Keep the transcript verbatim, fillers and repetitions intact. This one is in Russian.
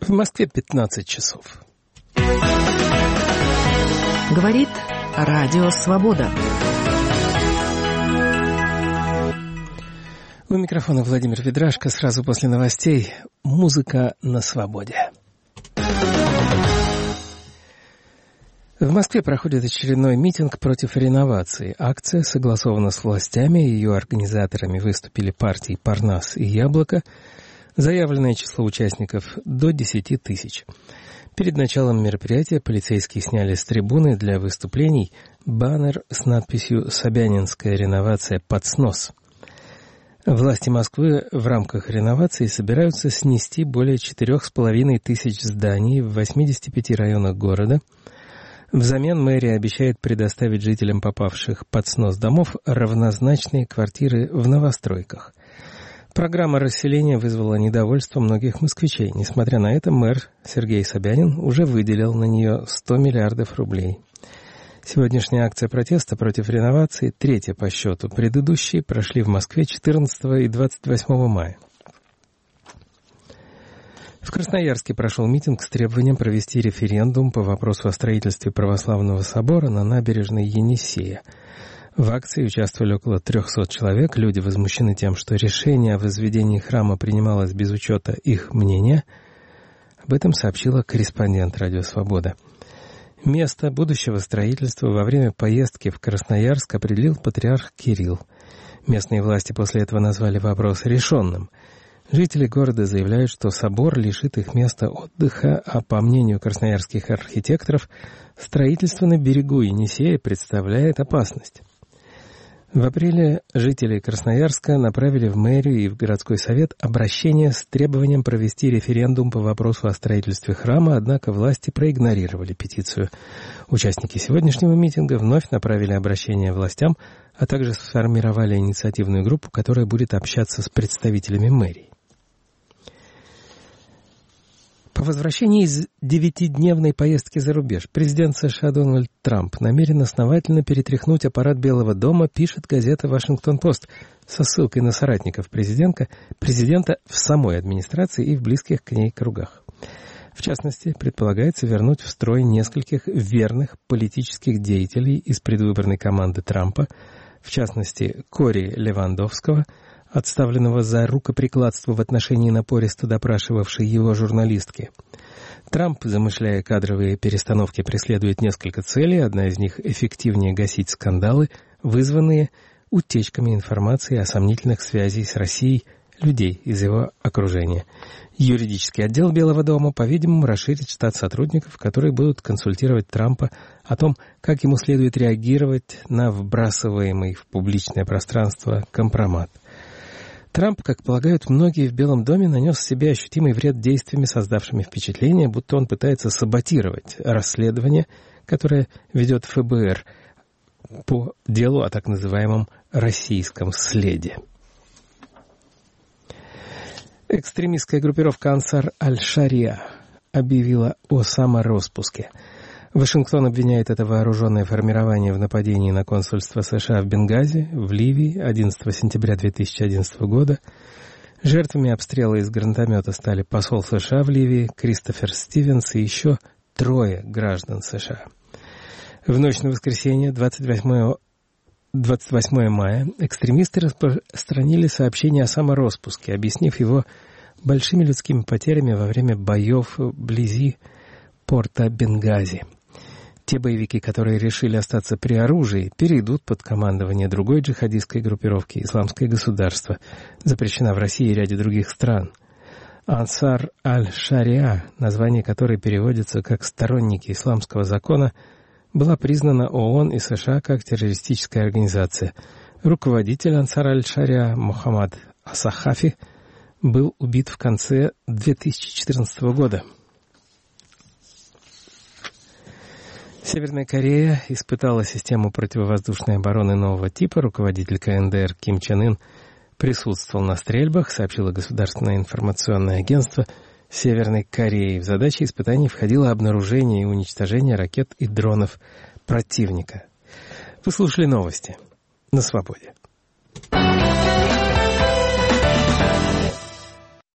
В Москве пятнадцать часов. Говорит Радио Свобода. У микрофона Владимир Ведрашко. Сразу после новостей «Музыка на свободе». В Москве проходит очередной митинг против реновации. Акция согласована с властями, ее организаторами выступили партии «Парнас» и «Яблоко». Заявленное число участников до десяти тысяч. Перед началом мероприятия полицейские сняли с трибуны для выступлений баннер с надписью «Собянинская реновация под снос». Власти Москвы в рамках реновации собираются снести более четырех с половиной тысяч зданий в восьмидесяти пяти районах города. Взамен мэрия обещает предоставить жителям попавших под снос домов равнозначные квартиры в новостройках. Программа расселения вызвала недовольство многих москвичей. Несмотря на это, мэр Сергей Собянин уже выделил на нее сто миллиардов рублей. Сегодняшняя акция протеста против реновации третья по счету. Предыдущие прошли в Москве четырнадцатого и двадцать восьмого мая. В Красноярске прошел митинг с требованием провести референдум по вопросу о строительстве православного собора на набережной Енисея. В акции участвовали около трехсот человек. Люди возмущены тем, что решение о возведении храма принималось без учета их мнения. Об этом сообщила корреспондент «Радио Свобода». Место будущего строительства во время поездки в Красноярск определил патриарх Кирилл. Местные власти после этого назвали вопрос решенным. Жители города заявляют, что собор лишит их места отдыха, а по мнению красноярских архитекторов, строительство на берегу Енисея представляет опасность. В апреле жители Красноярска направили в мэрию и в городской совет обращение с требованием провести референдум по вопросу о строительстве храма, однако власти проигнорировали петицию. Участники сегодняшнего митинга вновь направили обращение властям, а также сформировали инициативную группу, которая будет общаться с представителями мэрии. По возвращении из девятидневной поездки за рубеж президент США Дональд Трамп намерен основательно перетряхнуть аппарат Белого дома, пишет газета «Вашингтон-Пост» со ссылкой на соратников президента, президента в самой администрации и в близких к ней кругах. В частности, предполагается вернуть в строй нескольких верных политических деятелей из предвыборной команды Трампа, в частности, Кори Левандовского, отставленного за рукоприкладство в отношении напористо допрашивавшей его журналистки. Трамп, замышляя кадровые перестановки, преследует несколько целей. Одна из них — эффективнее гасить скандалы, вызванные утечками информации о сомнительных связях с Россией людей из его окружения. Юридический отдел Белого дома, по-видимому, расширит штат сотрудников, которые будут консультировать Трампа о том, как ему следует реагировать на вбрасываемый в публичное пространство компромат. Трамп, как полагают многие в Белом доме, нанес себе ощутимый вред действиями, создавшими впечатление, будто он пытается саботировать расследование, которое ведет эф бэ эр по делу о так называемом «российском следе». Экстремистская группировка «Ансар аль-Шария» объявила о самороспуске. Вашингтон обвиняет это вооруженное формирование в нападении на консульство США в Бенгази, в Ливии, одиннадцатого сентября две тысячи одиннадцатого года. Жертвами обстрела из гранатомета стали посол США в Ливии Кристофер Стивенс и еще трое граждан США. В ночь на воскресенье, двадцать восьмого мая, экстремисты распространили сообщение о самороспуске, объяснив его большими людскими потерями во время боев вблизи порта Бенгази. Те боевики, которые решили остаться при оружии, перейдут под командование другой джихадистской группировки «Исламское государство», запрещена в России и ряде других стран. «Ансар аль-Шария», название которой переводится как «сторонники исламского закона», была признана ООН и США как террористическая организация. Руководитель «Ансар аль-Шария» Мухаммад Асахафи был убит в конце две тысячи четырнадцатого года. Северная Корея испытала систему противовоздушной обороны нового типа. Руководитель ка эн дэ эр Ким Чен Ын присутствовал на стрельбах, сообщило государственное информационное агентство Северной Кореи. В задачи испытаний входило обнаружение и уничтожение ракет и дронов противника. Вы слушали новости на свободе.